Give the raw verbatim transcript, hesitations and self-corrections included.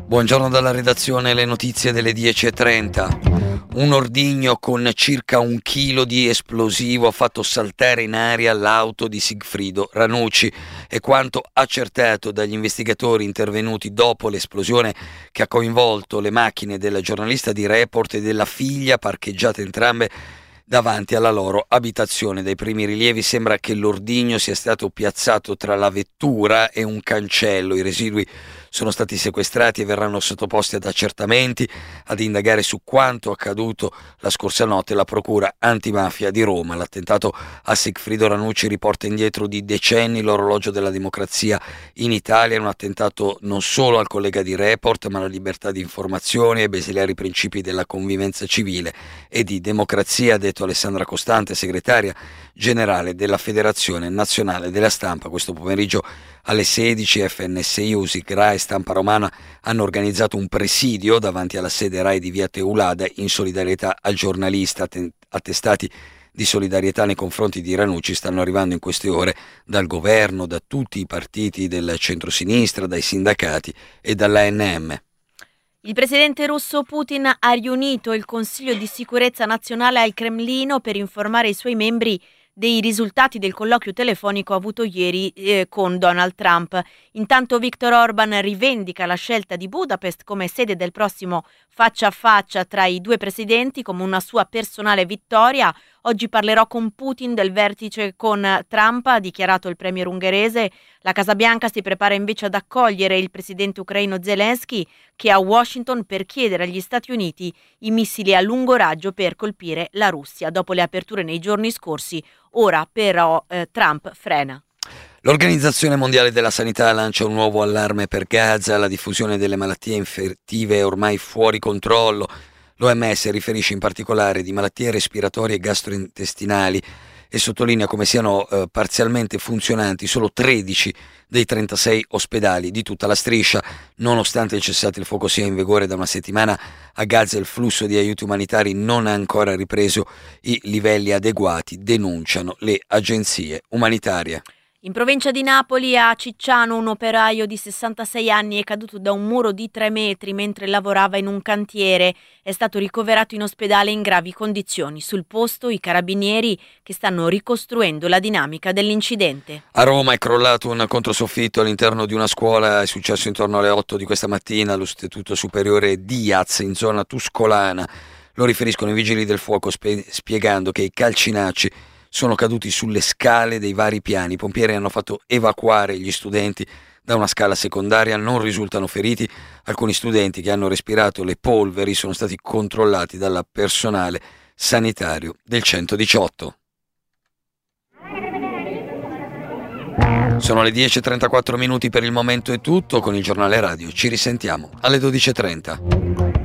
Buongiorno dalla redazione, le notizie delle dieci e trenta. Un ordigno con circa un chilo di esplosivo ha fatto saltare in aria l'auto di Sigfrido Ranucci. È quanto accertato dagli investigatori intervenuti dopo l'esplosione che ha coinvolto le macchine del giornalista di Report e della figlia, parcheggiate entrambe davanti alla loro abitazione. Dai primi rilievi sembra che l'ordigno sia stato piazzato tra la vettura e un cancello. I residui sono stati sequestrati e verranno sottoposti ad accertamenti. Ad indagare su quanto accaduto la scorsa notte la Procura Antimafia di Roma. L'attentato a Sigfrido Ranucci riporta indietro di decenni l'orologio della democrazia in Italia. È un attentato non solo al collega di Report, ma alla libertà di informazione e ai basilari principi della convivenza civile e di democrazia, ha detto Alessandra Costante, segretaria generale della Federazione Nazionale della Stampa. Questo pomeriggio alle sedici F N S I, U S I C, RAI e Stampa Romana hanno organizzato un presidio davanti alla sede RAI di via Teulada in solidarietà al giornalista. Attestati di solidarietà nei confronti di Ranucci stanno arrivando in queste ore dal governo, da tutti i partiti del centrosinistra, dai sindacati e dall'A N M. Il presidente russo Putin ha riunito il Consiglio di sicurezza nazionale al Cremlino per informare i suoi membri dei risultati del colloquio telefonico avuto ieri eh, con Donald Trump. Intanto Viktor Orban rivendica la scelta di Budapest come sede del prossimo faccia a faccia tra i due presidenti come una sua personale vittoria. Oggi parlerò con Putin del vertice con Trump, ha dichiarato il premier ungherese. La Casa Bianca si prepara invece ad accogliere il presidente ucraino Zelensky, che è a Washington per chiedere agli Stati Uniti i missili a lungo raggio per colpire la Russia. Dopo le aperture nei giorni scorsi, ora però eh, Trump frena. L'Organizzazione Mondiale della Sanità lancia un nuovo allarme per Gaza. La diffusione delle malattie infettive è ormai fuori controllo. L'O M S riferisce in particolare di malattie respiratorie e gastrointestinali e sottolinea come siano eh, parzialmente funzionanti solo tredici dei trentasei ospedali di tutta la striscia. Nonostante il cessate il fuoco sia in vigore da una settimana, a Gaza il flusso di aiuti umanitari non ha ancora ripreso i livelli adeguati, denunciano le agenzie umanitarie. In provincia di Napoli, a Cicciano, un operaio di sessantasei anni è caduto da un muro di tre metri mentre lavorava in un cantiere. È stato ricoverato in ospedale in gravi condizioni. Sul posto i carabinieri che stanno ricostruendo la dinamica dell'incidente. A Roma è crollato un controsoffitto all'interno di una scuola. È successo intorno alle otto di questa mattina all'Istituto Superiore Diaz in zona tuscolana. Lo riferiscono i vigili del fuoco spe- spiegando che i calcinacci sono caduti sulle scale dei vari piani. I pompieri hanno fatto evacuare gli studenti da una scala secondaria, non risultano feriti. Alcuni studenti che hanno respirato le polveri sono stati controllati dal personale sanitario del centodiciotto. Sono le dieci e trentaquattro minuti, per il momento è tutto. Con il giornale radio ci risentiamo alle dodici e trenta.